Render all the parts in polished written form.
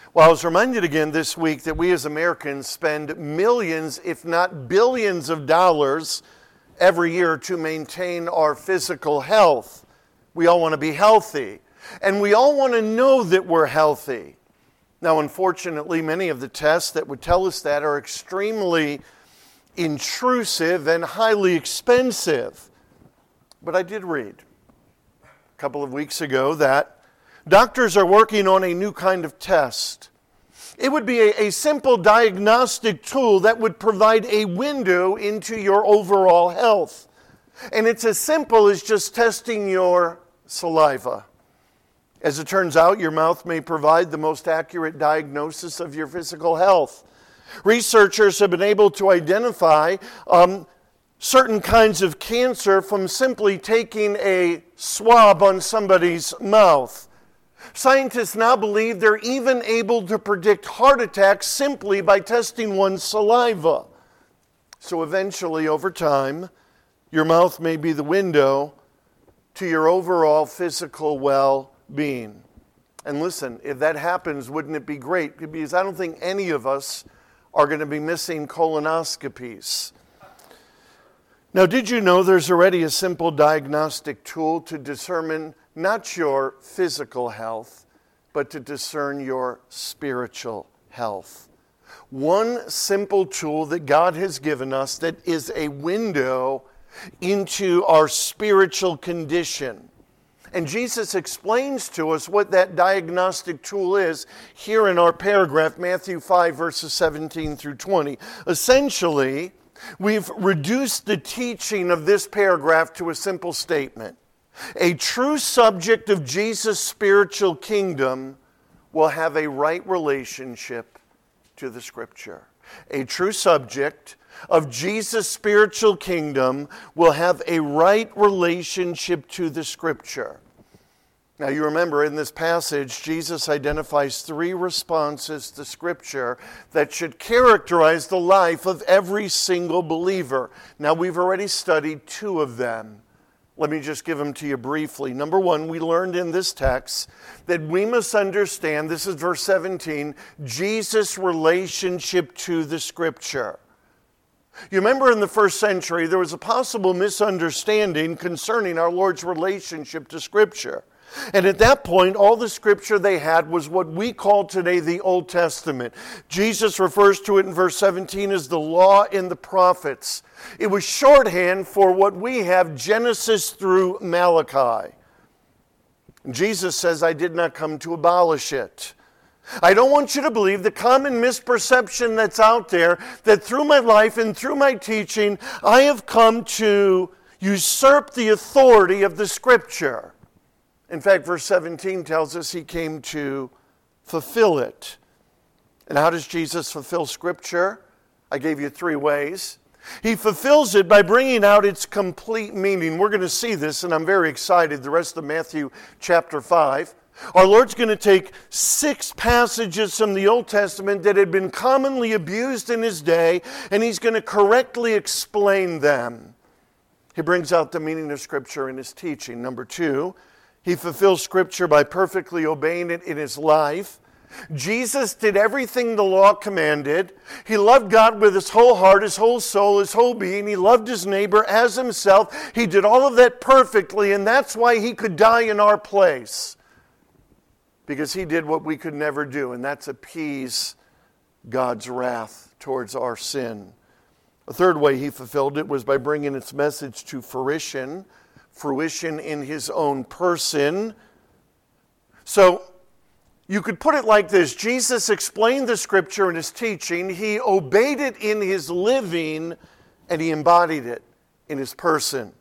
Well, I was reminded again this week that we as Americans spend millions, if not billions of dollars every year to maintain our physical health. We all want to be healthy, and we all want to know that we're healthy. Now, unfortunately, many of the tests that would tell us that are extremely intrusive and highly expensive. But I did read a couple of weeks ago that doctors are working on a new kind of test. It would be a simple diagnostic tool that would provide a window into your overall health. And it's as simple as just testing your saliva. As it turns out, your mouth may provide the most accurate diagnosis of your physical health. Researchers have been able to identify certain kinds of cancer from simply taking a swab on somebody's mouth. Scientists now believe they're even able to predict heart attacks simply by testing one's saliva. So eventually, over time, your mouth may be the window to your overall physical well-being. And listen, if that happens, wouldn't it be great? Because I don't think any of us are going to be missing colonoscopies. Now, did you know there's already a simple diagnostic tool to determine not your physical health, but to discern your spiritual health? One simple tool that God has given us that is a window into our spiritual condition. And Jesus explains to us what that diagnostic tool is here in our paragraph, Matthew 5, verses 17 through 20. Essentially, we've reduced the teaching of this paragraph to a simple statement. A true subject of Jesus' spiritual kingdom will have a right relationship to the Scripture. A true subject of Jesus' spiritual kingdom will have a right relationship to the Scripture. Now you remember in this passage, Jesus identifies three responses to Scripture that should characterize the life of every single believer. Now we've already studied two of them. Let me just give them to you briefly. Number one, we learned in this text that we must understand, this is verse 17, Jesus' relationship to the Scripture. You remember in the first century, there was a possible misunderstanding concerning our Lord's relationship to Scripture. And at that point, all the Scripture they had was what we call today the Old Testament. Jesus refers to it in verse 17 as the law and the prophets. It was shorthand for what we have, Genesis through Malachi. Jesus says, I did not come to abolish it. I don't want you to believe the common misperception that's out there that through my life and through my teaching, I have come to usurp the authority of the Scripture. In fact, verse 17 tells us he came to fulfill it. And how does Jesus fulfill Scripture? I gave you three ways. He fulfills it by bringing out its complete meaning. We're going to see this, and I'm very excited, the rest of Matthew chapter 5. Our Lord's going to take 6 passages from the Old Testament that had been commonly abused in his day, and he's going to correctly explain them. He brings out the meaning of Scripture in his teaching. Number 2, he fulfills Scripture by perfectly obeying it in his life. Jesus did everything the law commanded. He loved God with his whole heart, his whole soul, his whole being. He loved his neighbor as himself. He did all of that perfectly, and that's why he could die in our place. Because he did what we could never do, and that's appease God's wrath towards our sin. A third way he fulfilled it was by bringing its message to fruition in his own person. So, you could put it like this. Jesus explained the Scripture in his teaching. He obeyed it in his living, and he embodied it in his person.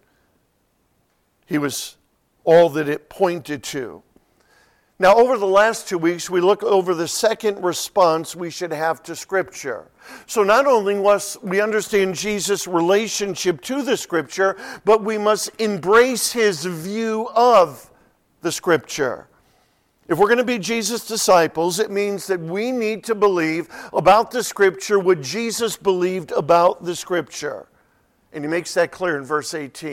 He was all that it pointed to. Now, over the last 2 weeks, we look over the second response we should have to Scripture. So not only must we understand Jesus' relationship to the Scripture, but we must embrace his view of the Scripture. If we're going to be Jesus' disciples, it means that we need to believe about the Scripture what Jesus believed about the Scripture. And he makes that clear in verse 18.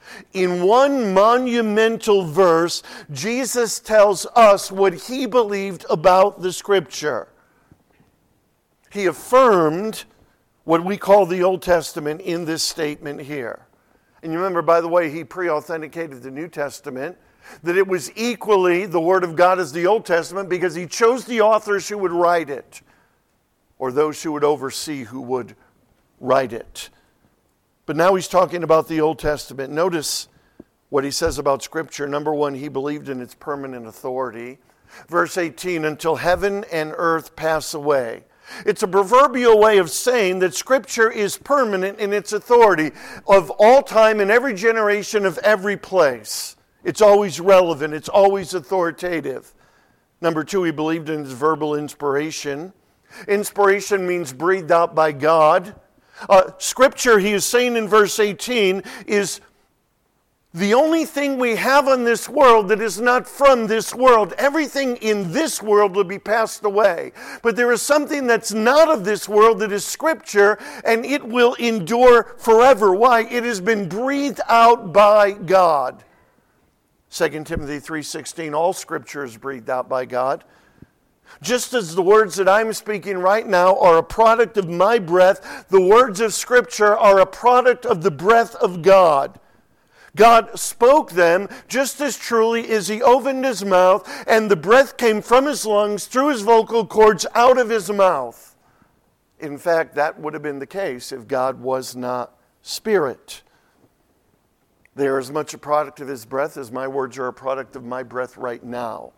In one monumental verse, Jesus tells us what he believed about the Scripture. He affirmed what we call the Old Testament in this statement here. And you remember, by the way, he pre-authenticated the New Testament, that it was equally the Word of God as the Old Testament because he chose the authors who would write it, or those who would oversee who would write it. But now he's talking about the Old Testament. Notice what he says about Scripture. Number one, he believed in its permanent authority. Verse 18, until heaven and earth pass away. It's a proverbial way of saying that Scripture is permanent in its authority of all time, in every generation, of every place. It's always relevant. It's always authoritative. Number two, he believed in his verbal inspiration. Inspiration means breathed out by God. Scripture, he is saying in verse 18, is the only thing we have on this world that is not from this world. Everything in this world will be passed away. But there is something that's not of this world that is Scripture, and it will endure forever. Why? It has been breathed out by God. 2 Timothy 3:16, all Scripture is breathed out by God. Just as the words that I'm speaking right now are a product of my breath, the words of Scripture are a product of the breath of God. God spoke them just as truly as he opened his mouth and the breath came from his lungs through his vocal cords out of his mouth. In fact, that would have been the case if God was not Spirit. They are as much a product of his breath as my words are a product of my breath right now.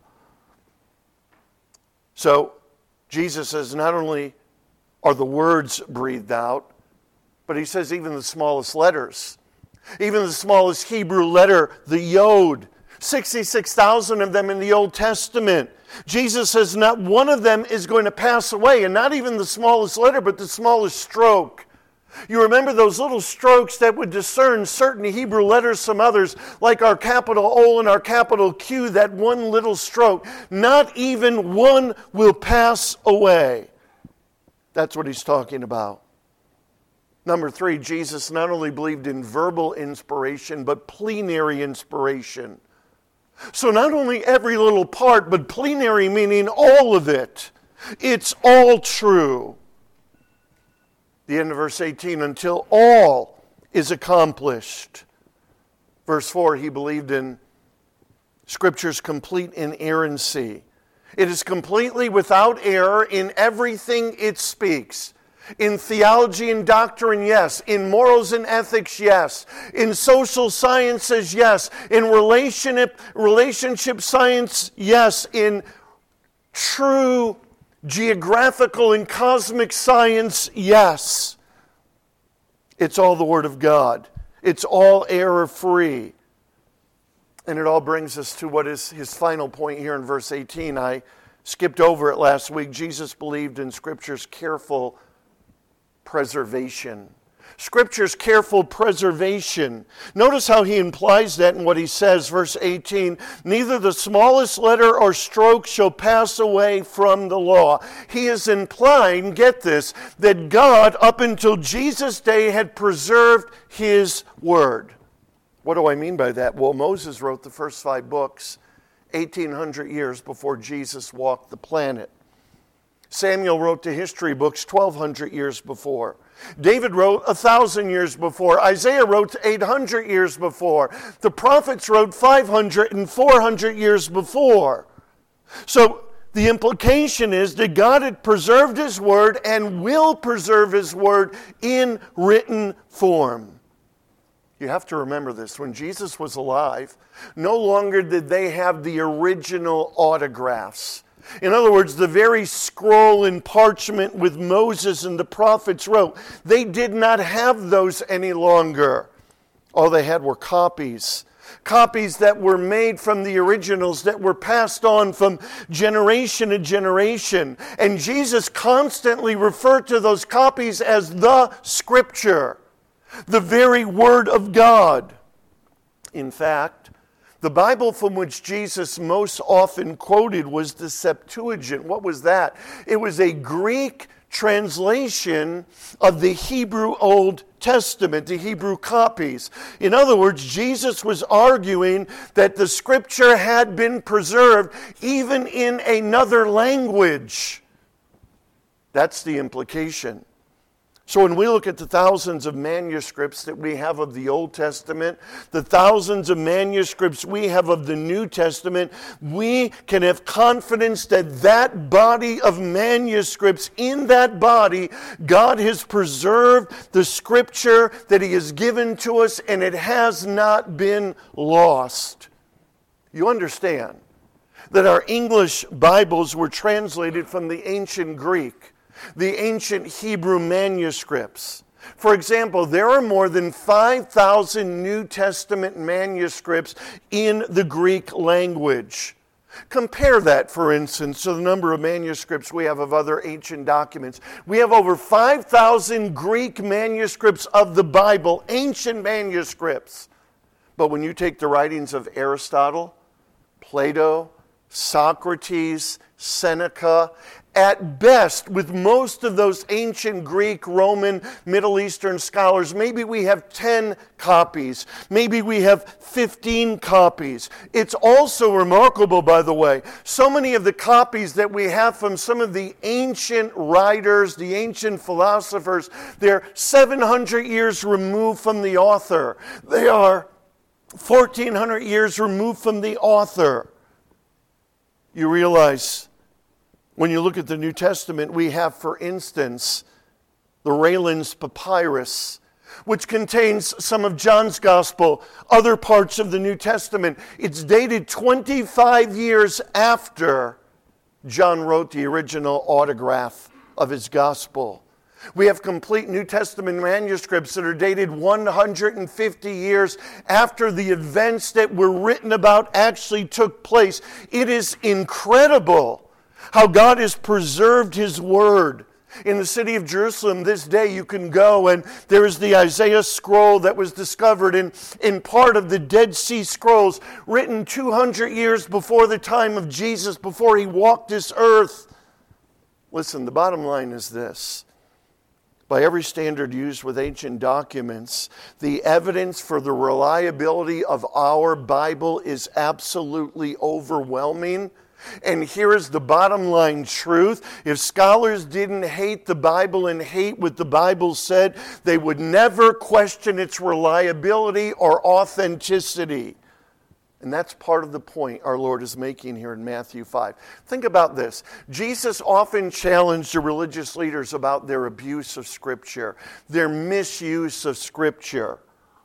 So, Jesus says not only are the words breathed out, but he says even the smallest letters. Even the smallest Hebrew letter, the Yod, 66,000 of them in the Old Testament. Jesus says not one of them is going to pass away, and not even the smallest letter, but the smallest stroke. You remember those little strokes that would discern certain Hebrew letters from others, like our capital O and our capital Q, that one little stroke. Not even one will pass away. That's what he's talking about. Number three, Jesus not only believed in verbal inspiration, but plenary inspiration. So not only every little part, but plenary meaning all of it. It's all true. The end of verse 18, until all is accomplished. Verse 4, he believed in Scripture's complete inerrancy. It is completely without error in everything it speaks. In theology and doctrine, yes. In morals and ethics, yes. In social sciences, yes. In relationship science, yes. In true geographical and cosmic science, yes. It's all the Word of God. It's all error-free. And it all brings us to what is his final point here in verse 18. I skipped over it last week. Jesus believed in Scripture's careful preservation. Scripture's careful preservation. Notice how he implies that in what he says, verse 18, neither the smallest letter or stroke shall pass away from the law. He is implying, get this, that God, up until Jesus' day, had preserved his word. What do I mean by that? Well, Moses wrote the first 5 books 1,800 years before Jesus walked the planet. Samuel wrote the history books 1,200 years before. David wrote 1,000 years before. Isaiah wrote 800 years before. The prophets wrote 500 and 400 years before. So the implication is that God had preserved his word and will preserve his word in written form. You have to remember this. When Jesus was alive, no longer did they have the original autographs. In other words, the very scroll and parchment with Moses and the prophets wrote, they did not have those any longer. All they had were copies. Copies that were made from the originals that were passed on from generation to generation. And Jesus constantly referred to those copies as the Scripture, the very Word of God. In fact, The Bible from which Jesus most often quoted was the Septuagint. What was that? It was a Greek translation of the Hebrew Old Testament, the Hebrew copies. In other words, Jesus was arguing that the Scripture had been preserved even in another language. That's the implication. So when we look at the thousands of manuscripts that we have of the Old Testament, the thousands of manuscripts we have of the New Testament, we can have confidence that that body of manuscripts, in that body, God has preserved the Scripture that He has given to us, and it has not been lost. You understand that our English Bibles were translated from the ancient Greek, the ancient Hebrew manuscripts. For example, there are more than 5,000 New Testament manuscripts in the Greek language. Compare that, for instance, to the number of manuscripts we have of other ancient documents. We have over 5,000 Greek manuscripts of the Bible, ancient manuscripts. But when you take the writings of Aristotle, Plato, Socrates, Seneca, at best, with most of those ancient Greek, Roman, Middle Eastern scholars, maybe we have 10 copies. Maybe we have 15 copies. It's also remarkable, by the way, so many of the copies that we have from some of the ancient writers, the ancient philosophers, they're 700 years removed from the author. They are 1,400 years removed from the author. You realize, when you look at the New Testament, we have, for instance, the Raylands Papyrus, which contains some of John's Gospel, other parts of the New Testament. It's dated 25 years after John wrote the original autograph of his Gospel. We have complete New Testament manuscripts that are dated 150 years after the events that were written about actually took place. It is incredible how God has preserved His Word. In the city of Jerusalem this day you can go, and there is the Isaiah scroll that was discovered in part of the Dead Sea Scrolls, written 200 years before the time of Jesus, before He walked this earth. Listen, the bottom line is this. By every standard used with ancient documents, the evidence for the reliability of our Bible is absolutely overwhelming. And here is the bottom line truth. If scholars didn't hate the Bible and hate what the Bible said, they would never question its reliability or authenticity. And that's part of the point our Lord is making here in Matthew 5. Think about this. Jesus often challenged the religious leaders about their abuse of Scripture, their misuse of Scripture.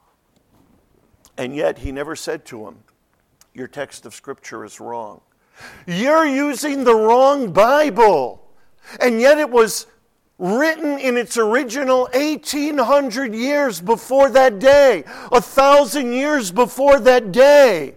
And yet He never said to them, your text of Scripture is wrong. You're using the wrong Bible. And yet it was written in its original 1,800 years before that day, 1,000 years before that day.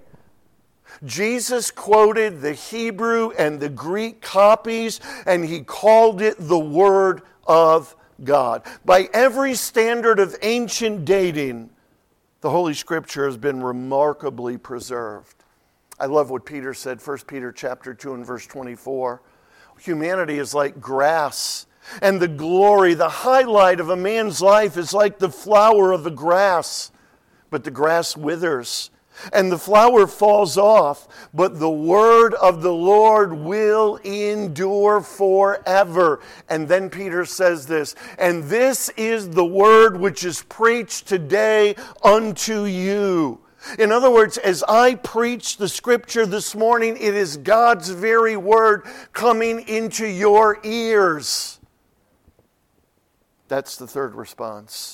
Jesus quoted the Hebrew and the Greek copies, and He called it the Word of God. By every standard of ancient dating, the Holy Scripture has been remarkably preserved. I love what Peter said, 1 Peter chapter 2 and verse 24. Humanity is like grass, and the glory, the highlight of a man's life is like the flower of the grass. But the grass withers, and the flower falls off, but the word of the Lord will endure forever. And then Peter says this, and this is the word which is preached today unto you. In other words, as I preach the Scripture this morning, it is God's very word coming into your ears. That's the third response.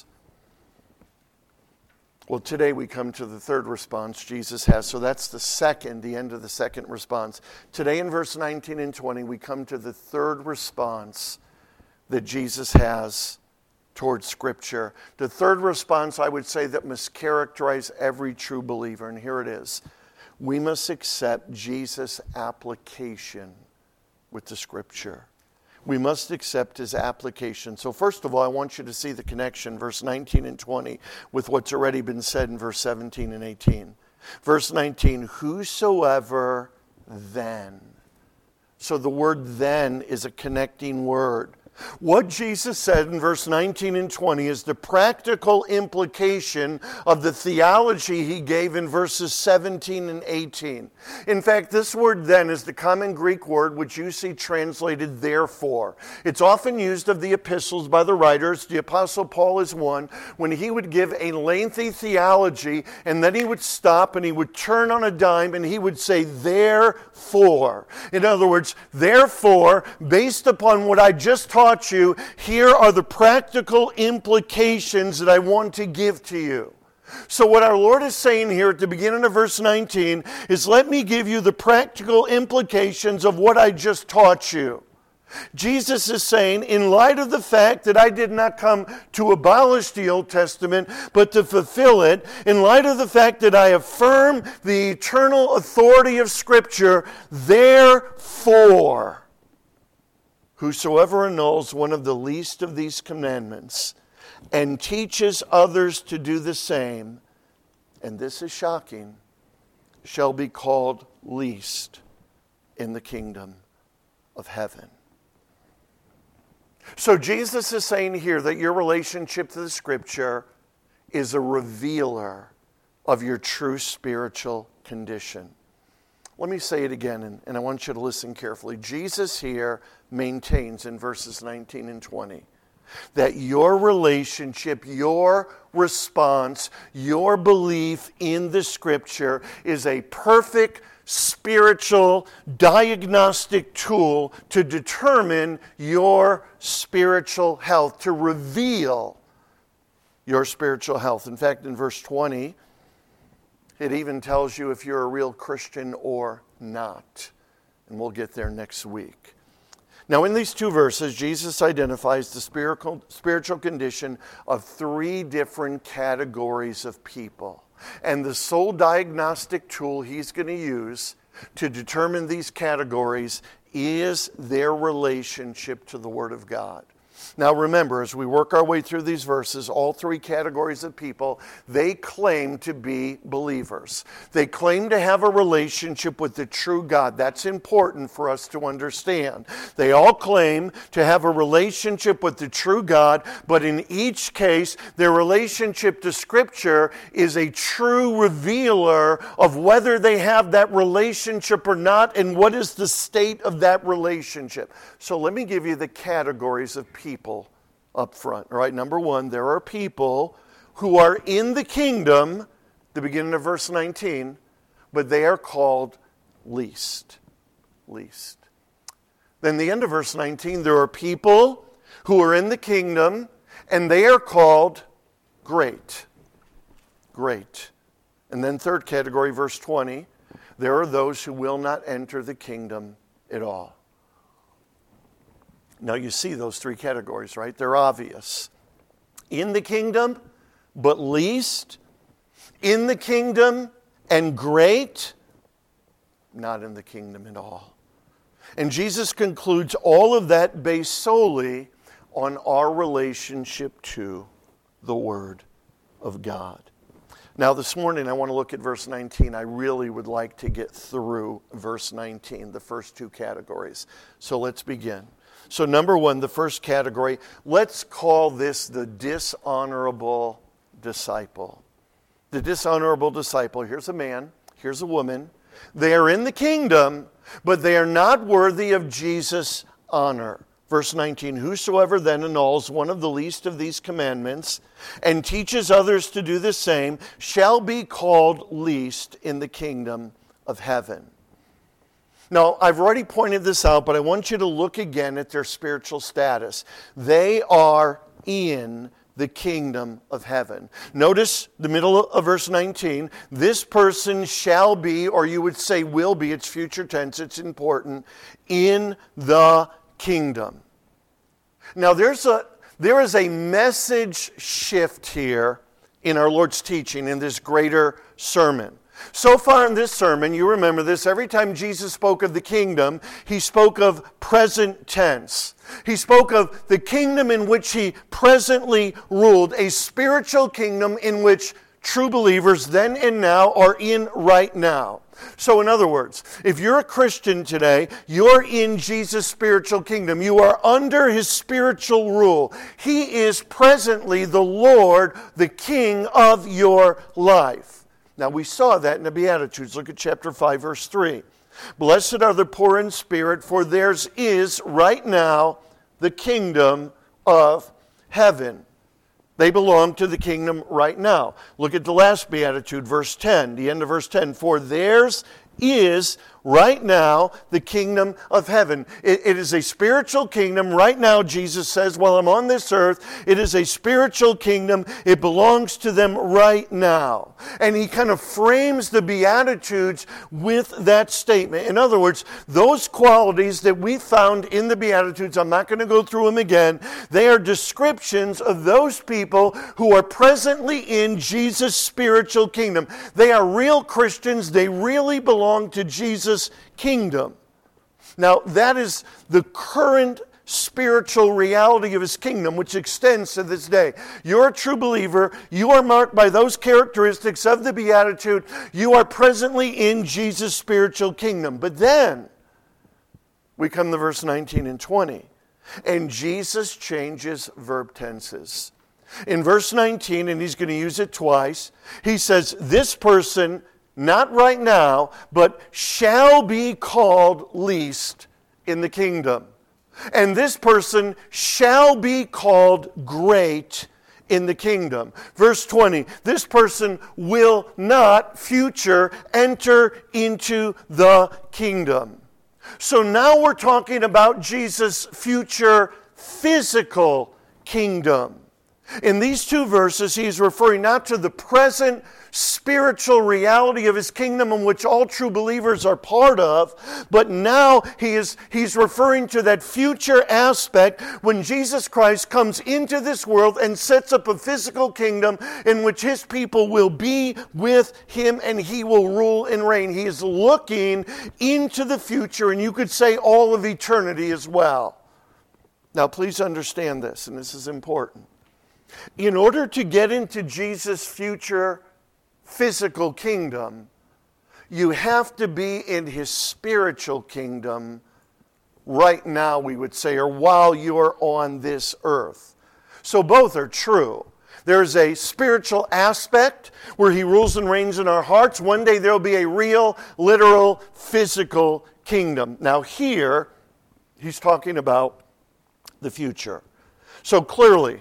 Well, today we come to the third response Jesus has. So that's the end of the second response. Today in verse 19 and 20, we come to the third response that Jesus has towards Scripture. The third response, I would say, that must characterize every true believer, and here it is. We must accept Jesus' application with the Scripture. We must accept His application. So first of all, I want you to see the connection, verse 19 and 20, with what's already been said in verse 17 and 18. Verse 19, whosoever then. So the word then is a connecting word. What Jesus said in verse 19 and 20 is the practical implication of the theology he gave in verses 17 and 18. In fact, this word then is the common Greek word which you see translated therefore. It's often used of the epistles by the writers. The Apostle Paul is one, when he would give a lengthy theology and then he would stop and he would turn on a dime and he would say therefore. In other words, therefore, based upon what I just taught you, here are the practical implications that I want to give to you. So what our Lord is saying here at the beginning of verse 19 is, let me give you the practical implications of what I just taught you. Jesus is saying, in light of the fact that I did not come to abolish the Old Testament, but to fulfill it, in light of the fact that I affirm the eternal authority of Scripture, therefore, whosoever annuls one of the least of these commandments and teaches others to do the same, and this is shocking, shall be called least in the kingdom of heaven. So Jesus is saying here that your relationship to the Scripture is a revealer of your true spiritual condition. Let me say it again, and I want you to listen carefully. Jesus here maintains in verses 19 and 20 that your relationship, your response, your belief in the Scripture is a perfect spiritual diagnostic tool to determine your spiritual health, to reveal your spiritual health. In fact, in verse 20, it even tells you if you're a real Christian or not. And we'll get there next week. Now, in these two verses, Jesus identifies the spiritual condition of three different categories of people. And the sole diagnostic tool he's going to use to determine these categories is their relationship to the Word of God. Now remember, as we work our way through these verses, all three categories of people, they claim to be believers. They claim to have a relationship with the true God. That's important for us to understand. They all claim to have a relationship with the true God, but in each case, their relationship to Scripture is a true revealer of whether they have that relationship or not and what is the state of that relationship. So let me give you the categories of people up front. All right, number one, there are people who are in the kingdom, the beginning of verse 19, but they are called least. Least. Then the end of verse 19, there are people who are in the kingdom, and they are called great. Great. And then third category, verse 20, there are those who will not enter the kingdom at all. Now you see those three categories, right? They're obvious. In the kingdom, but least. In the kingdom and great. Not in the kingdom at all. And Jesus concludes all of that based solely on our relationship to the Word of God. Now this morning I want to look at verse 19. I really would like to get through verse 19, the first two categories. So let's begin. So number one, the first category, let's call this the dishonorable disciple. The dishonorable disciple. Here's a man, here's a woman. They are in the kingdom, but they are not worthy of Jesus' honor. Verse 19, whosoever then annuls one of the least of these commandments and teaches others to do the same shall be called least in the kingdom of heaven. Now, I've already pointed this out, but I want you to look again at their spiritual status. They are in the kingdom of heaven. Notice the middle of verse 19. This person shall be, or you would say will be, it's future tense, it's important, in the kingdom. Now, there is a message shift here in our Lord's teaching in this greater sermon. So far in this sermon, you remember this, every time Jesus spoke of the kingdom, he spoke of present tense. He spoke of the kingdom in which he presently ruled, a spiritual kingdom in which true believers then and now are in right now. So in other words, if you're a Christian today, you're in Jesus' spiritual kingdom. You are under his spiritual rule. He is presently the Lord, the King of your life. Now we saw that in the Beatitudes. Look at chapter 5, verse 3. Blessed are the poor in spirit, for theirs is right now the kingdom of heaven. They belong to the kingdom right now. Look at the last beatitude, verse 10, the end of verse 10. For theirs is right now the kingdom of heaven. It is a spiritual kingdom. Right now, Jesus says, while I'm on this earth, it is a spiritual kingdom. It belongs to them right now. And he kind of frames the Beatitudes with that statement. In other words, those qualities that we found in the Beatitudes, I'm not going to go through them again, they are descriptions of those people who are presently in Jesus' spiritual kingdom. They are real Christians. They really belong to Jesus' kingdom. Now, that is the current spiritual reality of his kingdom, which extends to this day. You're a true believer. You are marked by those characteristics of the Beatitude. You are presently in Jesus' spiritual kingdom. But then, we come to verse 19 and 20. And Jesus changes verb tenses. In verse 19, and he's going to use it twice, he says, this person, not right now, but shall be called least in the kingdom. And this person shall be called great in the kingdom. Verse 20, this person will not, future, enter into the kingdom. So now we're talking about Jesus' future physical kingdom. In these two verses, he's referring not to the present spiritual reality of his kingdom in which all true believers are part of, but now he's referring to that future aspect when Jesus Christ comes into this world and sets up a physical kingdom in which his people will be with him and he will rule and reign. He is looking into the future, and you could say all of eternity as well. Now please understand this, and this is important. In order to get into Jesus' future physical kingdom, you have to be in his spiritual kingdom right now, we would say, or while you're on this earth. So both are true. There's a spiritual aspect where he rules and reigns in our hearts. One day there'll be a real, literal, physical kingdom. Now here, he's talking about the future. So clearly,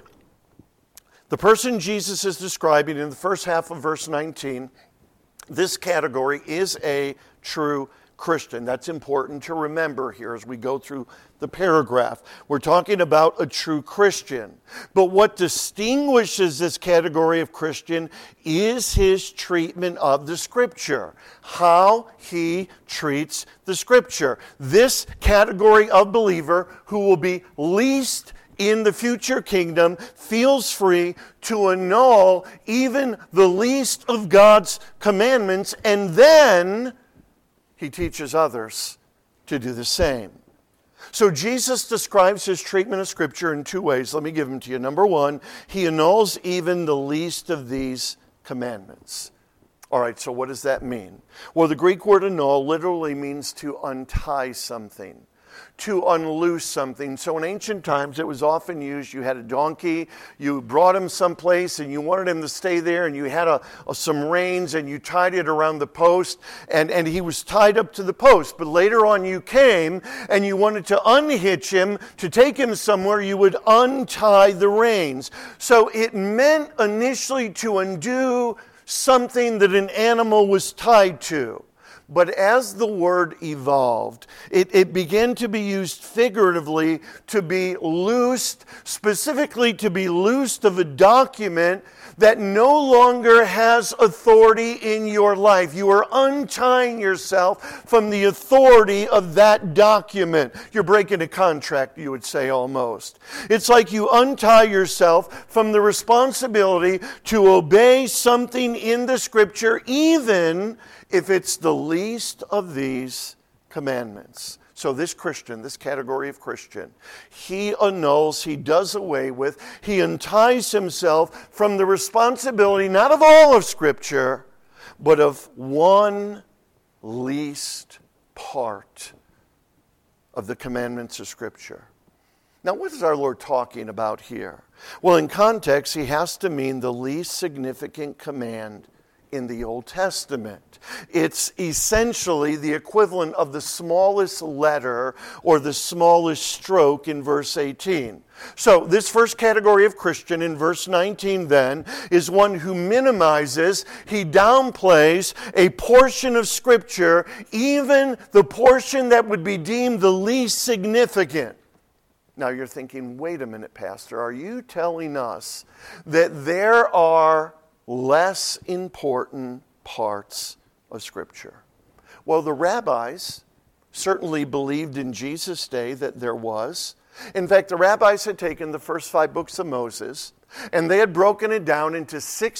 the person Jesus is describing in the first half of verse 19, this category is a true Christian. That's important to remember here as we go through the paragraph. We're talking about a true Christian. But what distinguishes this category of Christian is his treatment of the Scripture, how he treats the Scripture. This category of believer who will be least in the future kingdom feels free to annul even the least of God's commandments, and then he teaches others to do the same. So Jesus describes his treatment of Scripture in two ways. Let me give them to you. Number one, he annuls even the least of these commandments. All right, so what does that mean? Well, the Greek word annul literally means to untie something, to unloose something. So in ancient times, it was often used, you had a donkey, you brought him someplace and you wanted him to stay there, and you had some reins and you tied it around the post, and he was tied up to the post. But later on you came and you wanted to unhitch him, to take him somewhere, you would untie the reins. So it meant initially to undo something that an animal was tied to. But as the word evolved, it began to be used figuratively to be loosed, specifically to be loosed of a document that no longer has authority in your life. You are untying yourself from the authority of that document. You're breaking a contract, you would say, almost. It's like you untie yourself from the responsibility to obey something in the Scripture, even if it's the least of these commandments. So this Christian, this category of Christian, he annuls, he does away with, he unties himself from the responsibility, not of all of Scripture, but of one least part of the commandments of Scripture. Now, what is our Lord talking about here? Well, in context, he has to mean the least significant command in the Old Testament. It's essentially the equivalent of the smallest letter or the smallest stroke in verse 18. So this first category of Christian in verse 19 then is one who minimizes, he downplays a portion of Scripture, even the portion that would be deemed the least significant. Now you're thinking, wait a minute, Pastor, are you telling us that there are less important parts of Scripture? Well, the rabbis certainly believed in Jesus' day that there was. In fact, the rabbis had taken the first 5 books of Moses and they had broken it down into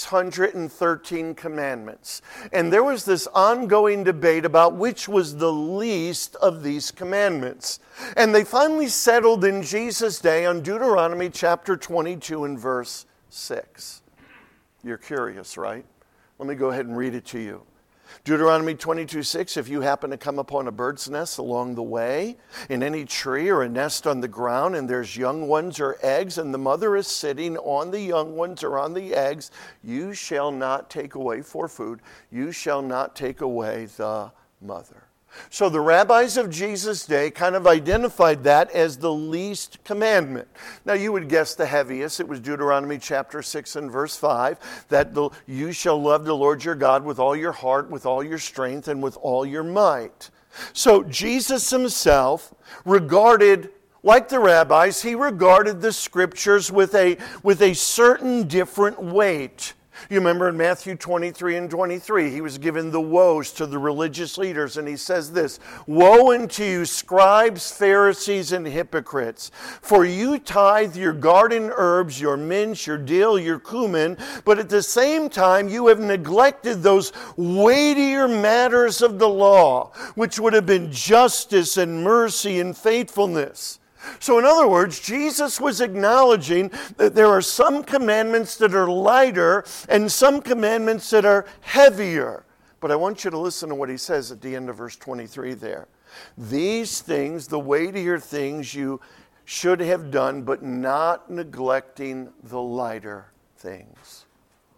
613 commandments. And there was this ongoing debate about which was the least of these commandments. And they finally settled in Jesus' day on Deuteronomy chapter 22 and verse 6. You're curious, right? Let me go ahead and read it to you. Deuteronomy 22:6, if you happen to come upon a bird's nest along the way, in any tree or a nest on the ground, and there's young ones or eggs, and the mother is sitting on the young ones or on the eggs, you shall not take away for food. You shall not take away the mother. So the rabbis of Jesus' day kind of identified that as the least commandment. Now you would guess the heaviest. It was Deuteronomy chapter 6 and verse 5, that you shall love the Lord your God with all your heart, with all your strength, and with all your might. So Jesus himself regarded, like the rabbis, he regarded the Scriptures with a certain different weight. You remember in Matthew 23 and 23, he was given the woes to the religious leaders, and he says this, "Woe unto you, scribes, Pharisees, and hypocrites, for you tithe your garden herbs, your mint, your dill, your cumin, but at the same time you have neglected those weightier matters of the law, which would have been justice and mercy and faithfulness." So in other words, Jesus was acknowledging that there are some commandments that are lighter and some commandments that are heavier. But I want you to listen to what he says at the end of verse 23 there. These things, the weightier things, you should have done, but not neglecting the lighter things.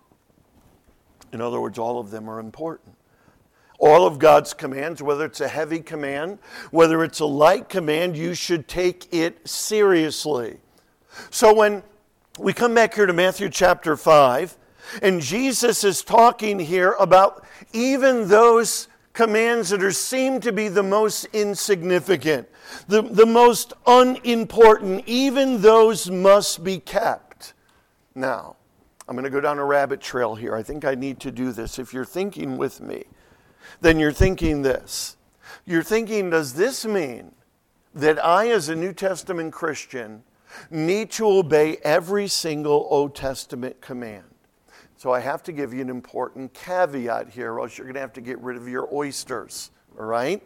In other words, all of them are important. All of God's commands, whether it's a heavy command, whether it's a light command, you should take it seriously. So when we come back here to Matthew chapter 5, and Jesus is talking here about even those commands that seem to be the most insignificant, the most unimportant, even those must be kept. Now, I'm going to go down a rabbit trail here. I think I need to do this. If you're thinking with me, then you're thinking this. You're thinking, does this mean that I, as a New Testament Christian, need to obey every single Old Testament command? So I have to give you an important caveat here, or else you're going to have to get rid of your oysters, all right?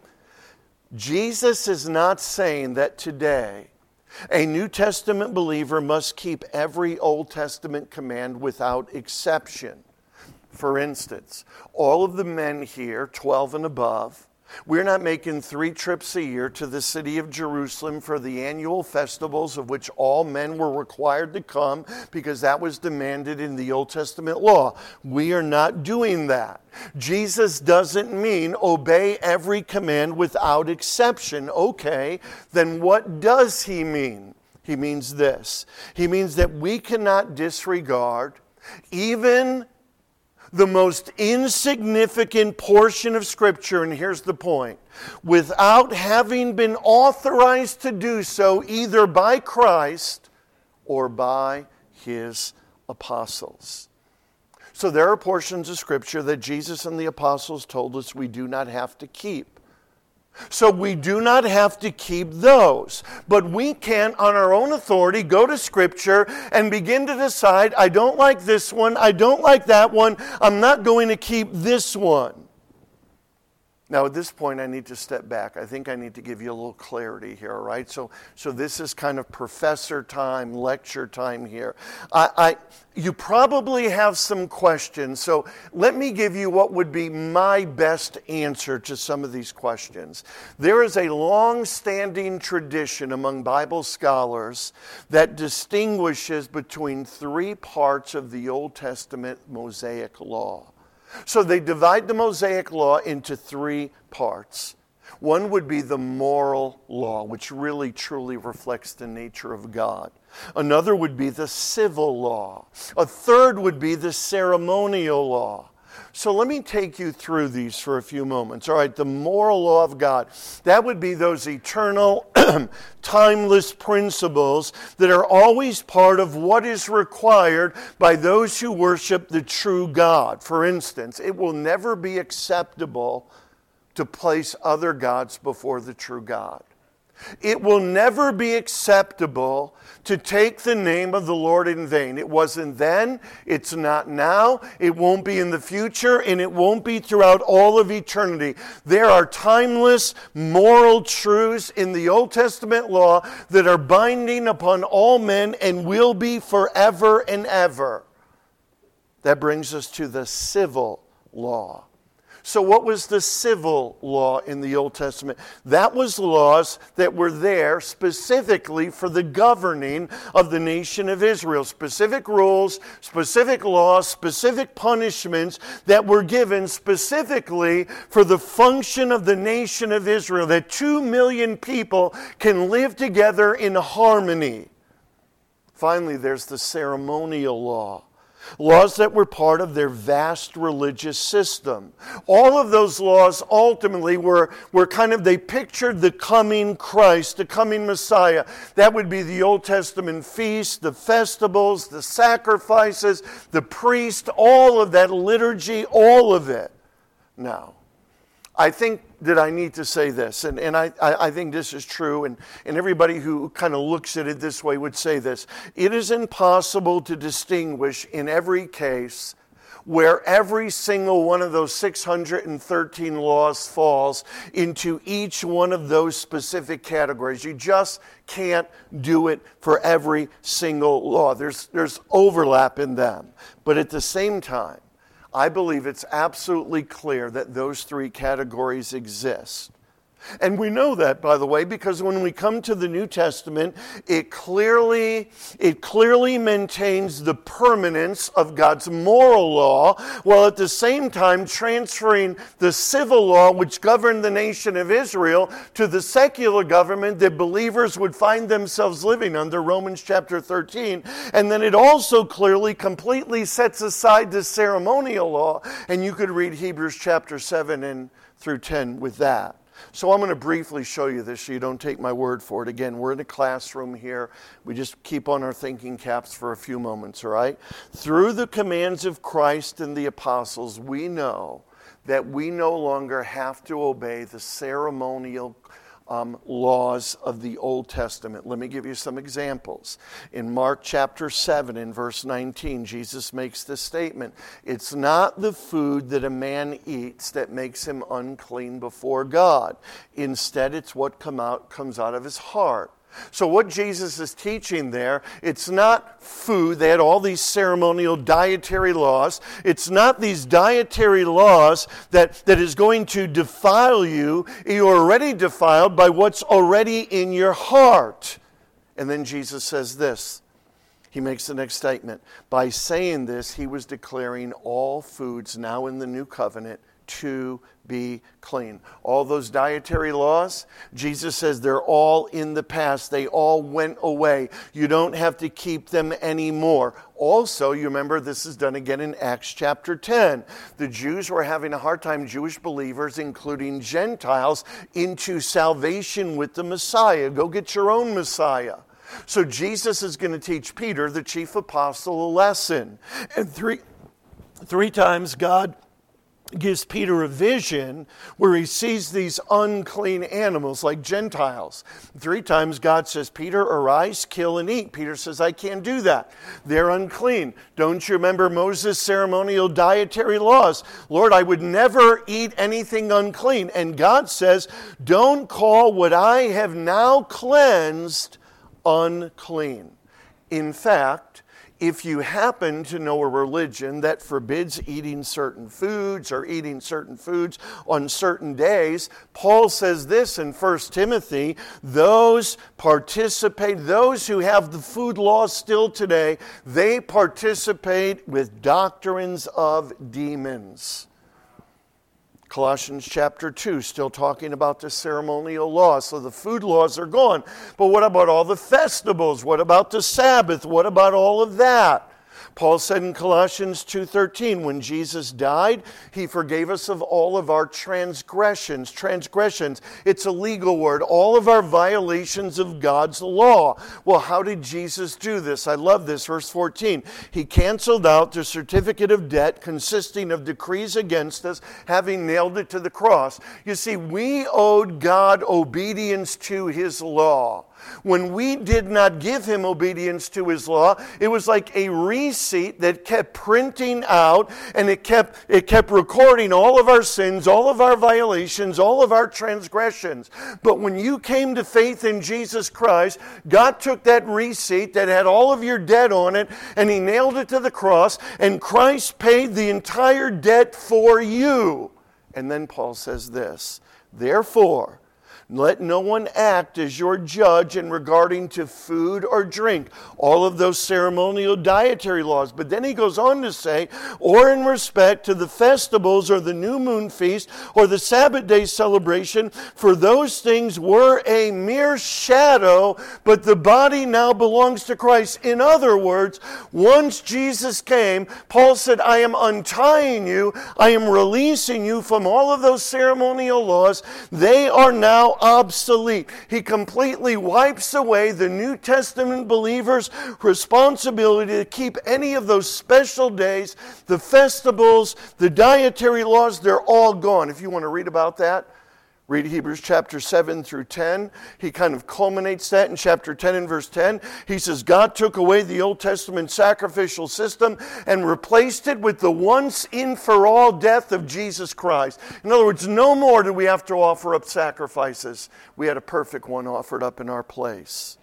Jesus is not saying that today a New Testament believer must keep every Old Testament command without exception. For instance, all of the men here, 12 and above, we're not making 3 trips a year to the city of Jerusalem for the annual festivals of which all men were required to come because that was demanded in the Old Testament law. We are not doing that. Jesus doesn't mean obey every command without exception. Okay, then what does he mean? He means this. He means that we cannot disregard even the most insignificant portion of Scripture, and here's the point, without having been authorized to do so either by Christ or by his apostles. So there are portions of Scripture that Jesus and the apostles told us we do not have to keep. So we do not have to keep those. But we can, on our own authority, go to Scripture and begin to decide, I don't like this one, I don't like that one, I'm not going to keep this one. Now, at this point, I need to step back. I think I need to give you a little clarity here, all right? So this is kind of professor time, lecture time here. You probably have some questions, so let me give you what would be my best answer to some of these questions. There is a long-standing tradition among Bible scholars that distinguishes between three parts of the Old Testament Mosaic Law. So they divide the Mosaic Law into three parts. One would be the moral law, which really truly reflects the nature of God. Another would be the civil law. A third would be the ceremonial law. So let me take you through these for a few moments. All right, the moral law of God. That would be those eternal, timeless principles that are always part of what is required by those who worship the true God. For instance, it will never be acceptable to place other gods before the true God. It will never be acceptable to take the name of the Lord in vain. It wasn't then, it's not now, it won't be in the future, and it won't be throughout all of eternity. There are timeless moral truths in the Old Testament law that are binding upon all men and will be forever and ever. That brings us to the civil law. So what was the civil law in the Old Testament? That was laws that were there specifically for the governing of the nation of Israel. Specific rules, specific laws, specific punishments that were given specifically for the function of the nation of Israel, that 2 million people can live together in harmony. Finally, there's the ceremonial law. Laws that were part of their vast religious system. All of those laws ultimately were kind of, they pictured the coming Christ, the coming Messiah. That would be the Old Testament feasts, the festivals, the sacrifices, the priest, all of that liturgy, all of it. Now, I think that I need to say this, and I think this is true, and everybody who kind of looks at it this way would say this. It is impossible to distinguish in every case where every single one of those 613 laws falls into each one of those specific categories. You just can't do it for every single law. There's overlap in them. But at the same time, I believe it's absolutely clear that those three categories exist. And we know that, by the way, because when we come to the New Testament, it clearly maintains the permanence of God's moral law, while at the same time transferring the civil law which governed the nation of Israel to the secular government that believers would find themselves living under, Romans chapter 13. And then it also clearly, completely sets aside the ceremonial law, and you could read Hebrews chapter 7 and through 10 with that. So I'm going to briefly show you this so you don't take my word for it. Again, we're in a classroom here. We just keep on our thinking caps for a few moments, all right? Through the commands of Christ and the apostles, we know that we no longer have to obey the ceremonial laws of the Old Testament. Let me give you some examples. In Mark chapter 7 in verse 19, Jesus makes this statement. It's not the food that a man eats that makes him unclean before God. Instead, it's what comes out of his heart. So what Jesus is teaching there, it's not food. They had all these ceremonial dietary laws. It's not these dietary laws that is going to defile you. You're already defiled by what's already in your heart. And then Jesus says this. He makes the next statement. By saying this, he was declaring all foods now in the new covenant to be clean. All those dietary laws, Jesus says they're all in the past. They all went away. You don't have to keep them anymore. Also, you remember this is done again in Acts chapter 10. The Jews were having a hard time, Jewish believers, including Gentiles, into salvation with the Messiah. Go get your own Messiah. So Jesus is going to teach Peter, the chief apostle, a lesson. And three times God gives Peter a vision where he sees these unclean animals like Gentiles. 3 times God says, Peter, arise, kill and eat. Peter says, I can't do that. They're unclean. Don't you remember Moses' ceremonial dietary laws? Lord, I would never eat anything unclean. And God says, don't call what I have now cleansed unclean. In fact, if you happen to know a religion that forbids eating certain foods or eating certain foods on certain days, Paul says this in 1 Timothy, those who have the food laws still today, they participate with doctrines of demons. Colossians chapter 2, still talking about the ceremonial laws. So the food laws are gone. But what about all the festivals? What about the Sabbath? What about all of that? Paul said in Colossians 2:13, when Jesus died, he forgave us of all of our transgressions. Transgressions, it's a legal word. All of our violations of God's law. Well, how did Jesus do this? I love this. Verse 14. He canceled out the certificate of debt consisting of decrees against us, having nailed it to the cross. You see, we owed God obedience to his law. When we did not give him obedience to his law, it was like a receipt that kept printing out, and it kept recording all of our sins, all of our violations, all of our transgressions. But when you came to faith in Jesus Christ, God took that receipt that had all of your debt on it, and he nailed it to the cross, and Christ paid the entire debt for you. And then Paul says this, therefore, let no one act as your judge in regarding to food or drink, all of those ceremonial dietary laws. But then he goes on to say, or in respect to the festivals or the new moon feast or the Sabbath day celebration, for those things were a mere shadow, but the body now belongs to Christ. In other words, once Jesus came, Paul said, I am untying you, I am releasing you from all of those ceremonial laws. They are now obsolete. He completely wipes away the New Testament believers' responsibility to keep any of those special days, the festivals, the dietary laws. They're all gone. If you want to read about that, read Hebrews chapter 7 through 10. He kind of culminates that in chapter 10 and verse 10. He says, God took away the Old Testament sacrificial system and replaced it with the once and for all death of Jesus Christ. In other words, no more do we have to offer up sacrifices. We had a perfect one offered up in our place.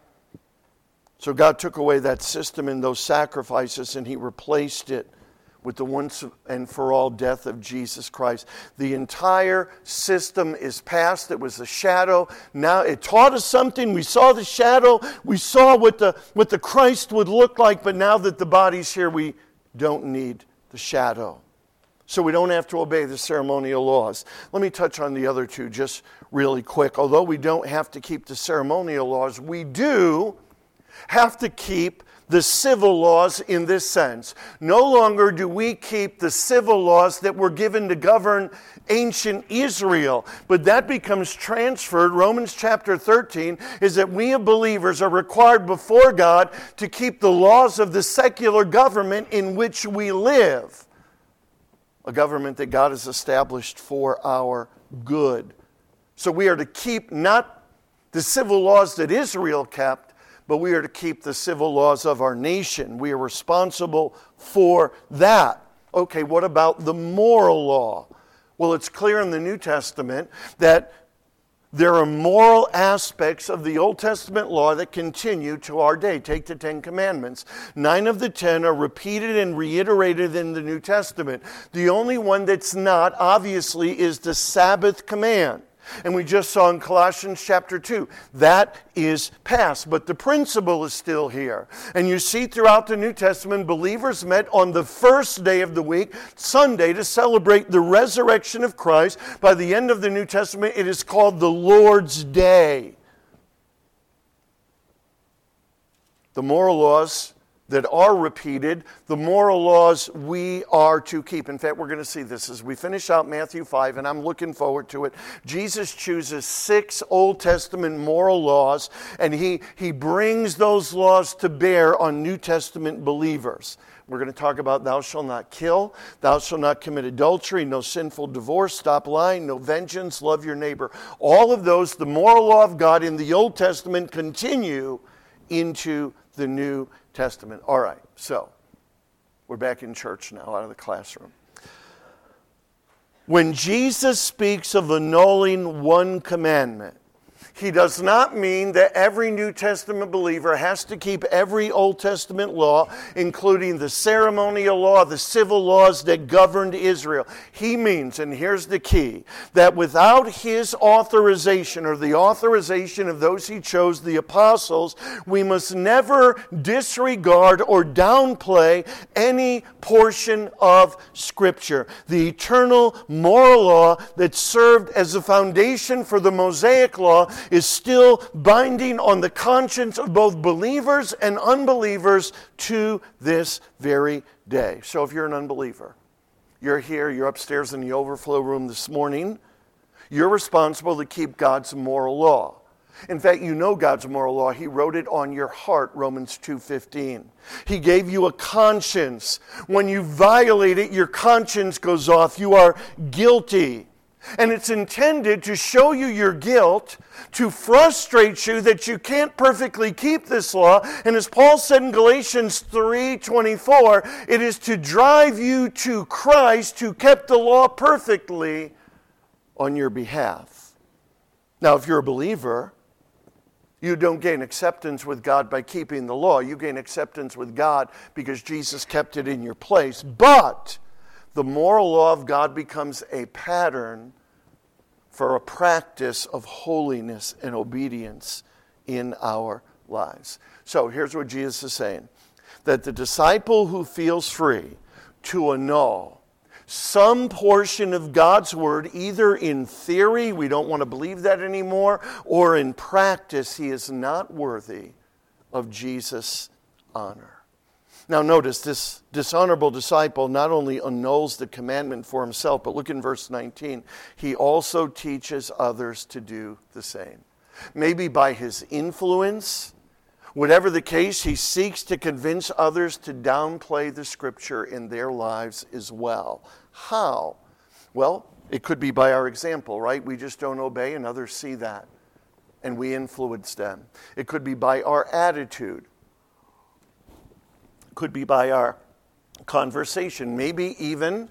So God took away that system and those sacrifices, and he replaced it with the once and for all death of Jesus Christ. The entire system is past. It was a shadow. Now it taught us something. We saw the shadow. We saw what the Christ would look like. But now that the body's here, we don't need the shadow. So we don't have to obey the ceremonial laws. Let me touch on the other two just really quick. Although we don't have to keep the ceremonial laws, we do have to keep the civil laws in this sense. No longer do we keep the civil laws that were given to govern ancient Israel, but that becomes transferred. Romans chapter 13 is that we as believers are required before God to keep the laws of the secular government in which we live. A government that God has established for our good. So we are to keep not the civil laws that Israel kept, but we are to keep the civil laws of our nation. We are responsible for that. Okay, what about the moral law? Well, it's clear in the New Testament that there are moral aspects of the Old Testament law that continue to our day. Take the 10 Commandments. 9 of the 10 are repeated and reiterated in the New Testament. The only one that's not, obviously, is the Sabbath command. And we just saw in Colossians chapter 2, that is past, but the principle is still here. And you see throughout the New Testament, believers met on the first day of the week, Sunday, to celebrate the resurrection of Christ. By the end of the New Testament, it is called the Lord's Day. The moral laws that are repeated, the moral laws we are to keep. In fact, we're going to see this as we finish out Matthew 5, and I'm looking forward to it. Jesus chooses 6 Old Testament moral laws, and he brings those laws to bear on New Testament believers. We're going to talk about thou shalt not kill, thou shalt not commit adultery, no sinful divorce, stop lying, no vengeance, love your neighbor. All of those, the moral law of God in the Old Testament, continue into the New Testament. All right, so we're back in church now, out of the classroom. When Jesus speaks of annulling one commandment, he does not mean that every New Testament believer has to keep every Old Testament law, including the ceremonial law, the civil laws that governed Israel. He means, and here's the key, that without his authorization or the authorization of those he chose, the apostles, we must never disregard or downplay any portion of Scripture. The eternal moral law that served as a foundation for the Mosaic law is still binding on the conscience of both believers and unbelievers to this very day. So if you're an unbeliever, you're here, you're upstairs in the overflow room this morning, you're responsible to keep God's moral law. In fact, you know God's moral law. He wrote it on your heart, Romans 2:15. He gave you a conscience. When you violate it, your conscience goes off. You are guilty. And it's intended to show you your guilt, to frustrate you that you can't perfectly keep this law. And as Paul said in Galatians 3:24, it is to drive you to Christ who kept the law perfectly on your behalf. Now, if you're a believer, you don't gain acceptance with God by keeping the law. You gain acceptance with God because Jesus kept it in your place. But the moral law of God becomes a pattern for a practice of holiness and obedience in our lives. So here's what Jesus is saying. That the disciple who feels free to annul some portion of God's word, either in theory, we don't want to believe that anymore, or in practice, he is not worthy of Jesus' honor. Now notice, this dishonorable disciple not only annuls the commandment for himself, but look in verse 19. He also teaches others to do the same. Maybe by his influence, whatever the case, he seeks to convince others to downplay the Scripture in their lives as well. How? Well, it could be by our example, right? We just don't obey and others see that, and we influence them. It could be by our attitude. Could be by our conversation, maybe even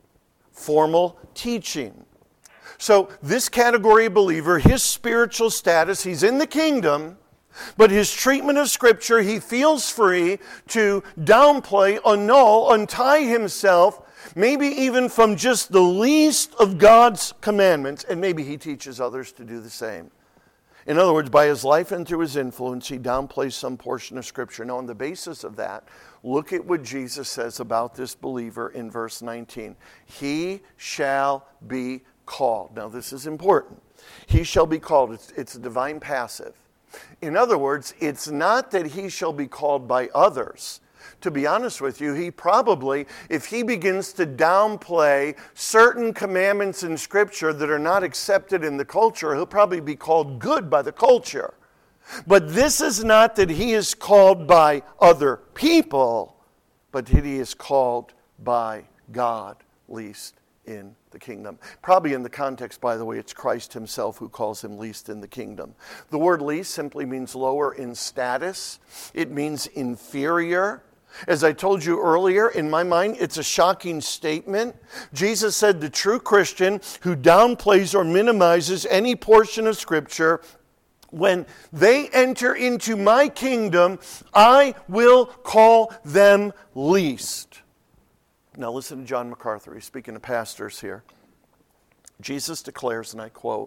formal teaching. So this category of believer, his spiritual status, he's in the kingdom, but his treatment of Scripture, he feels free to downplay, annul, untie himself, maybe even from just the least of God's commandments, and maybe he teaches others to do the same. In other words, by his life and through his influence, he downplays some portion of Scripture. Now, on the basis of that, look at what Jesus says about this believer in verse 19. He shall be called. Now, this is important. He shall be called. It's a divine passive. In other words, it's not that he shall be called by others. To be honest with you, he probably, if he begins to downplay certain commandments in Scripture that are not accepted in the culture, he'll probably be called good by the culture. But this is not that he is called by other people, but that he is called by God, least in the kingdom. Probably in the context, by the way, it's Christ himself who calls him least in the kingdom. The word least simply means lower in status. It means inferior. As I told you earlier, in my mind, it's a shocking statement. Jesus said the true Christian who downplays or minimizes any portion of Scripture, when they enter into my kingdom, I will call them least. Now listen to John MacArthur. He's speaking to pastors here. Jesus declares, and I quote,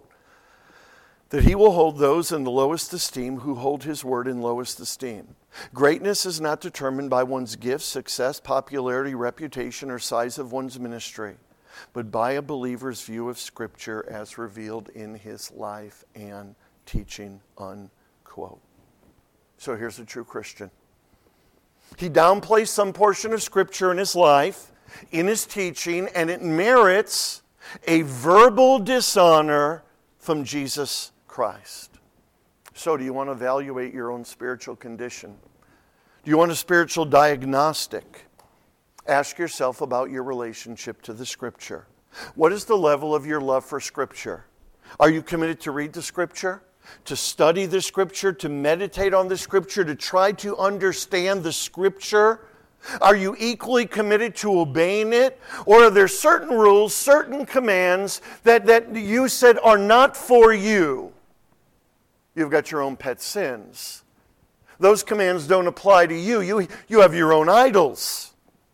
that he will hold those in the lowest esteem who hold his word in lowest esteem. Greatness is not determined by one's gifts, success, popularity, reputation, or size of one's ministry, but by a believer's view of Scripture as revealed in his life and teaching, unquote. So here's a true Christian. He downplays some portion of Scripture in his life, in his teaching, and it merits a verbal dishonor from Jesus Christ. So do you want to evaluate your own spiritual condition? Do you want a spiritual diagnostic? Ask yourself about your relationship to the Scripture. What is the level of your love for Scripture? Are you committed to read the Scripture, to study the Scripture, to meditate on the Scripture, to try to understand the Scripture? Are you equally committed to obeying it? Or are there certain rules, certain commands that you said are not for you? You've got your own pet sins. Those commands don't apply to you. You have your own idols.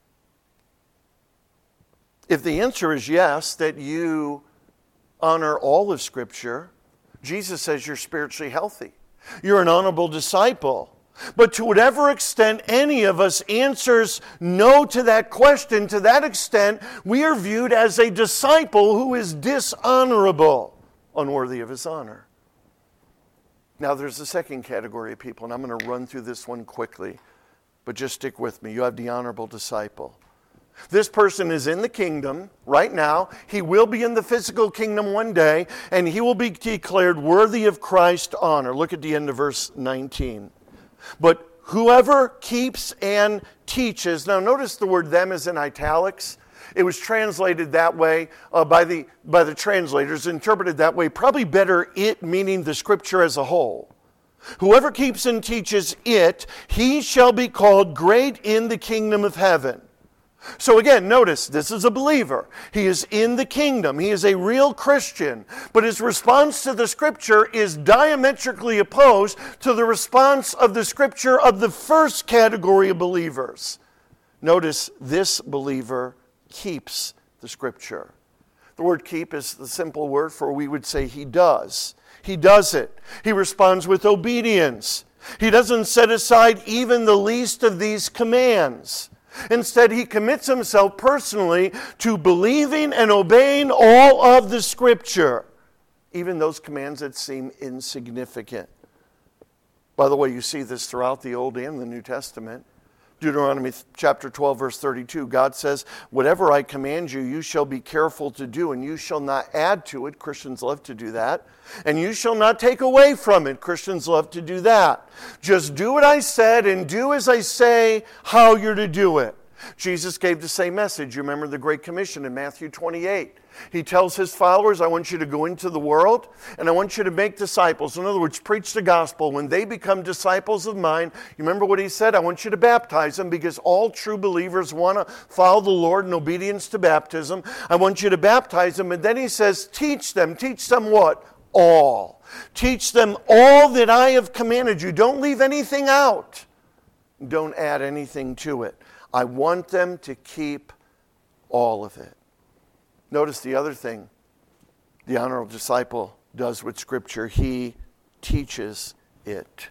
If the answer is yes, that you honor all of Scripture, Jesus says you're spiritually healthy. You're an honorable disciple. But to whatever extent any of us answers no to that question, to that extent, we are viewed as a disciple who is dishonorable, unworthy of his honor. Now there's a second category of people, and I'm going to run through this one quickly, but just stick with me. You have the honorable disciple. This person is in the kingdom right now. He will be in the physical kingdom one day, and he will be declared worthy of Christ's honor. Look at the end of verse 19. But whoever keeps and teaches. Now notice the word them is in italics. It was translated that way by the translators, interpreted that way. Probably better it meaning the Scripture as a whole. Whoever keeps and teaches it, he shall be called great in the kingdom of heaven. So again, notice, this is a believer. He is in the kingdom. He is a real Christian. But his response to the Scripture is diametrically opposed to the response of the Scripture of the first category of believers. Notice, this believer keeps the Scripture. The word keep is the simple word for we would say he does. He does it. He responds with obedience. He doesn't set aside even the least of these commands. Instead, he commits himself personally to believing and obeying all of the Scripture, even those commands that seem insignificant. By the way, you see this throughout the Old and the New Testament. Deuteronomy chapter 12, verse 32, God says, whatever I command you, you shall be careful to do, and you shall not add to it. Christians love to do that. And you shall not take away from it. Christians love to do that. Just do what I said and do as I say how you're to do it. Jesus gave the same message. You remember the Great Commission in Matthew 28. He tells his followers, I want you to go into the world and I want you to make disciples. In other words, preach the gospel. When they become disciples of mine, you remember what he said? I want you to baptize them because all true believers want to follow the Lord in obedience to baptism. I want you to baptize them. And then he says, teach them. Teach them what? All. Teach them all that I have commanded you. Don't leave anything out. Don't add anything to it. I want them to keep all of it. Notice the other thing the honorable disciple does with Scripture. He teaches it.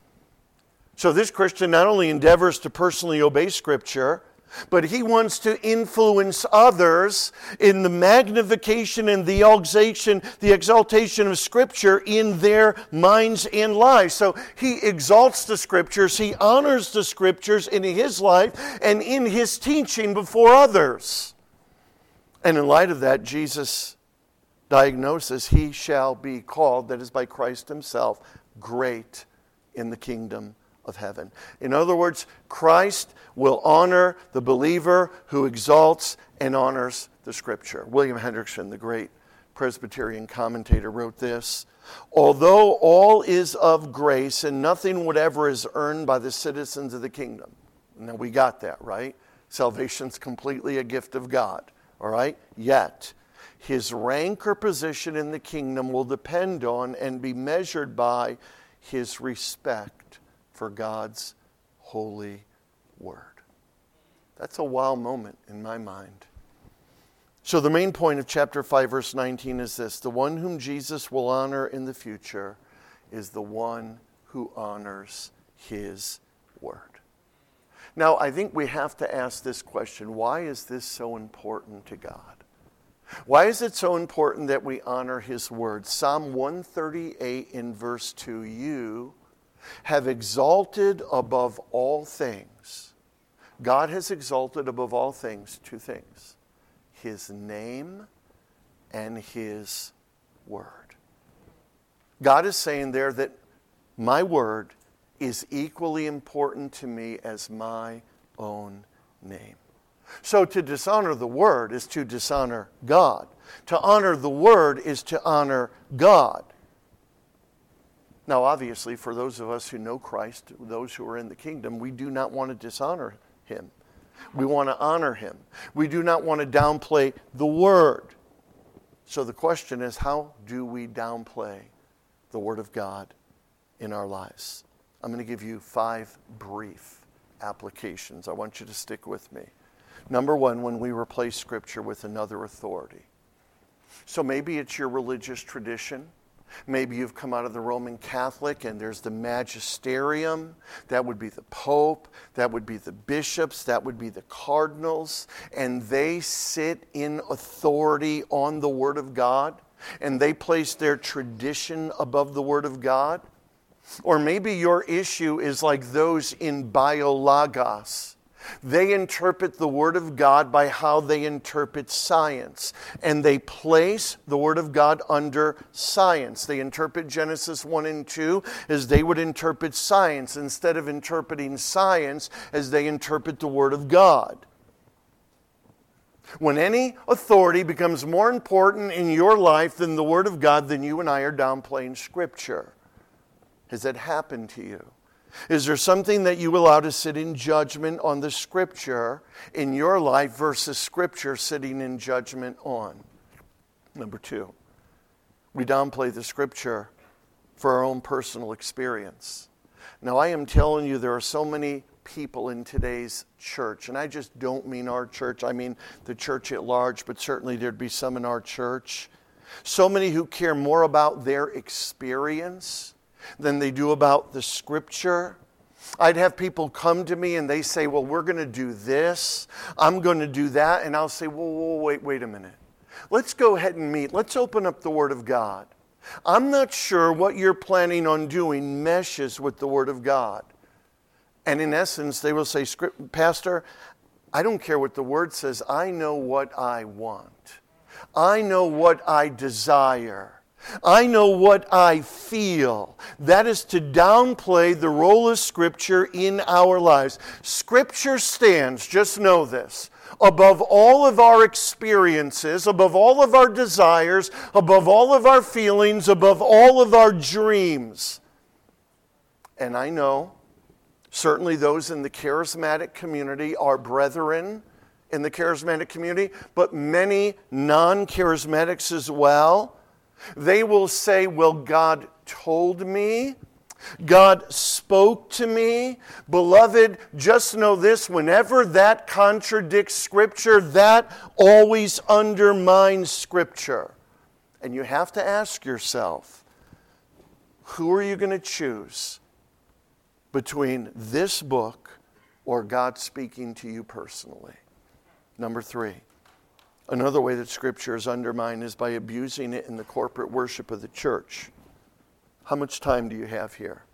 So this Christian not only endeavors to personally obey Scripture, but he wants to influence others in the magnification and the exaltation of Scripture in their minds and lives. So he exalts the Scriptures, he honors the Scriptures in his life and in his teaching before others. And in light of that, Jesus diagnoses, he shall be called, that is by Christ himself, great in the kingdom of heaven. In other words, Christ will honor the believer who exalts and honors the Scripture. William Hendrickson, the great Presbyterian commentator, wrote this: although all is of grace and nothing whatever is earned by the citizens of the kingdom. Now we got that, right? Salvation's completely a gift of God, all right? Yet, his rank or position in the kingdom will depend on and be measured by his respect for God's holy word. That's a wow moment in my mind. So the main point of chapter 5, verse 19 is this: the one whom Jesus will honor in the future is the one who honors his word. Now, I think we have to ask this question: why is this so important to God? Why is it so important that we honor his word? Psalm 138 in verse 2, you have exalted above all things. God has exalted above all things two things: his name and his word. God is saying there that my word is equally important to me as my own name. So to dishonor the Word is to dishonor God. To honor the Word is to honor God. Now, obviously, for those of us who know Christ, those who are in the kingdom, we do not want to dishonor Him. We want to honor Him. We do not want to downplay the Word. So the question is, how do we downplay the Word of God in our lives? I'm going to give you 5 brief applications. I want you to stick with me. Number 1, when we replace Scripture with another authority. So maybe it's your religious tradition. Maybe you've come out of the Roman Catholic and there's the magisterium. That would be the Pope. That would be the bishops. That would be the cardinals. And they sit in authority on the Word of God. And they place their tradition above the Word of God. Or maybe your issue is like those in Biologos. They interpret the Word of God by how they interpret science. And they place the Word of God under science. They interpret Genesis 1 and 2 as they would interpret science, instead of interpreting science as they interpret the Word of God. When any authority becomes more important in your life than the Word of God, then you and I are downplaying Scripture. Has that happened to you? Is there something that you allow to sit in judgment on the Scripture in your life versus Scripture sitting in judgment on? Number 2, we downplay the Scripture for our own personal experience. Now, I am telling you, there are so many people in today's church, and I just don't mean our church, I mean the church at large, but certainly there'd be some in our church. So many who care more about their experience than they do about the Scripture. I'd have people come to me and they say, well, we're going to do this, I'm going to do that, and I'll say, whoa, wait a minute. Let's go ahead and meet. Let's open up the Word of God. I'm not sure what you're planning on doing meshes with the Word of God. And in essence, they will say, Pastor, I don't care what the Word says. I know what I want. I know what I desire. I know what I feel. That is to downplay the role of Scripture in our lives. Scripture stands, just know this, above all of our experiences, above all of our desires, above all of our feelings, above all of our dreams. And I know, certainly those in the charismatic community are brethren in the charismatic community, but many non-charismatics as well. They will say, well, God told me. God spoke to me. Beloved, just know this, whenever that contradicts Scripture, that always undermines Scripture. And you have to ask yourself, who are you going to choose between this book or God speaking to you personally? Number 3. Another way that Scripture is undermined is by abusing it in the corporate worship of the church. How much time do you have here?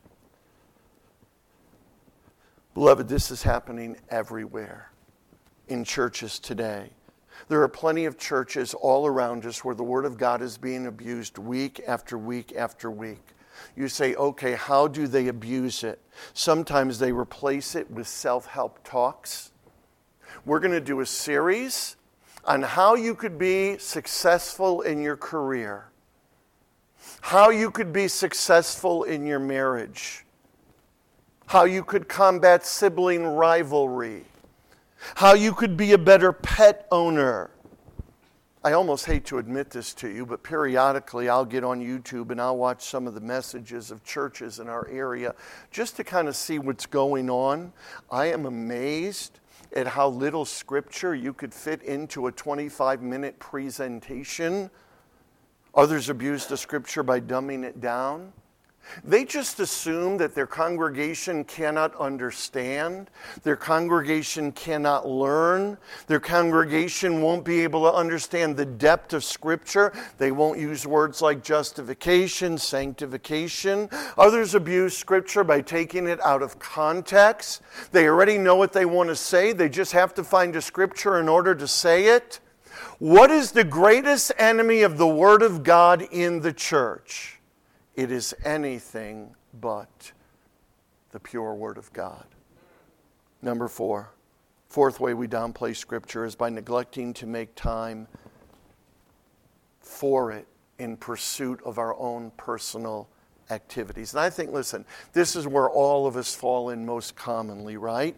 Beloved, this is happening everywhere in churches today. There are plenty of churches all around us where the Word of God is being abused week after week after week. You say, okay, how do they abuse it? Sometimes they replace it with self-help talks. We're going to do a series on how you could be successful in your career, how you could be successful in your marriage, how you could combat sibling rivalry, how you could be a better pet owner. I almost hate to admit this to you, but periodically I'll get on YouTube and I'll watch some of the messages of churches in our area just to kind of see what's going on. I am amazed at how little Scripture you could fit into a 25-minute presentation. Others abuse the Scripture by dumbing it down. They just assume that their congregation cannot understand, their congregation cannot learn, their congregation won't be able to understand the depth of Scripture. They won't use words like justification, sanctification. Others abuse Scripture by taking it out of context. They already know what they want to say. They just have to find a Scripture in order to say it. What is the greatest enemy of the Word of God in the church? It is anything but the pure Word of God. Number 4, Fourth way we downplay Scripture is by neglecting to make time for it in pursuit of our own personal activities. And I think, listen, this is where all of us fall in most commonly, right?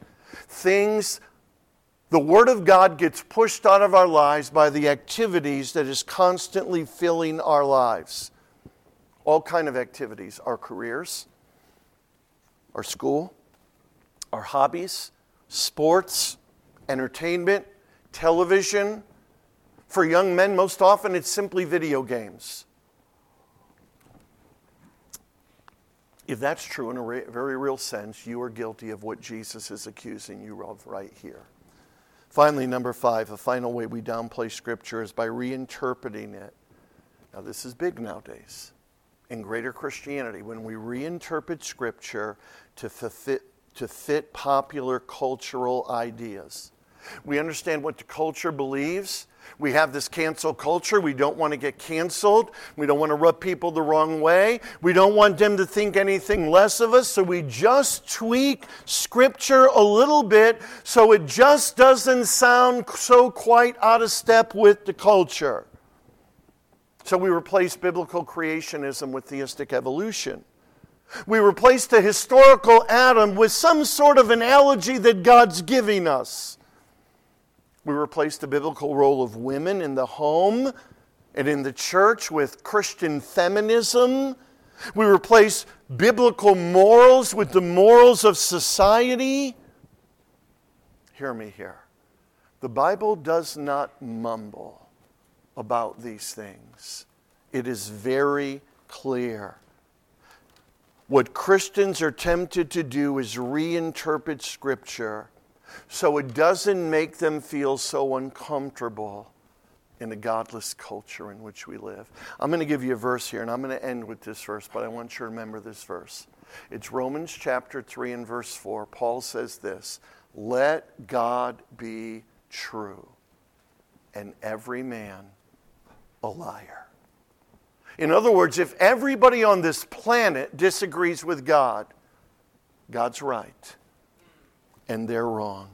The Word of God gets pushed out of our lives by the activities that is constantly filling our lives. All kind of activities, our careers, our school, our hobbies, sports, entertainment, television. For young men, most often it's simply video games. If that's true in a very real sense, you are guilty of what Jesus is accusing you of right here. Finally, number 5, a final way we downplay Scripture is by reinterpreting it. Now, this is big nowadays. In greater Christianity, when we reinterpret Scripture to fit popular cultural ideas. We understand what the culture believes. We have this cancel culture. We don't want to get canceled. We don't want to rub people the wrong way. We don't want them to think anything less of us. So we just tweak Scripture a little bit so it just doesn't sound so quite out of step with the culture. So we replace biblical creationism with theistic evolution. We replace the historical Adam with some sort of analogy that God's giving us. We replace the biblical role of women in the home and in the church with Christian feminism. We replace biblical morals with the morals of society. Hear me here. The Bible does not mumble about these things. It is very clear. What Christians are tempted to do is reinterpret Scripture so it doesn't make them feel so uncomfortable in a godless culture in which we live. I'm going to give you a verse here, and I'm going to end with this verse, but I want you to remember this verse. It's Romans chapter 3 and verse 4. Paul says this, "Let God be true, and every man a liar." In other words, if everybody on this planet disagrees with God, God's right, and they're wrong.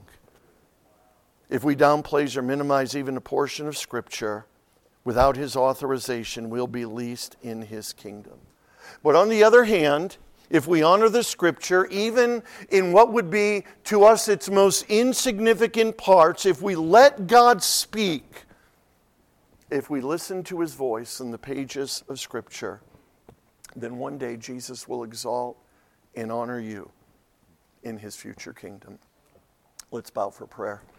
If we downplay or minimize even a portion of Scripture, without His authorization, we'll be least in His kingdom. But on the other hand, if we honor the Scripture, even in what would be to us its most insignificant parts, if we let God speak, if we listen to His voice in the pages of Scripture, then one day Jesus will exalt and honor you in His future kingdom. Let's bow for prayer.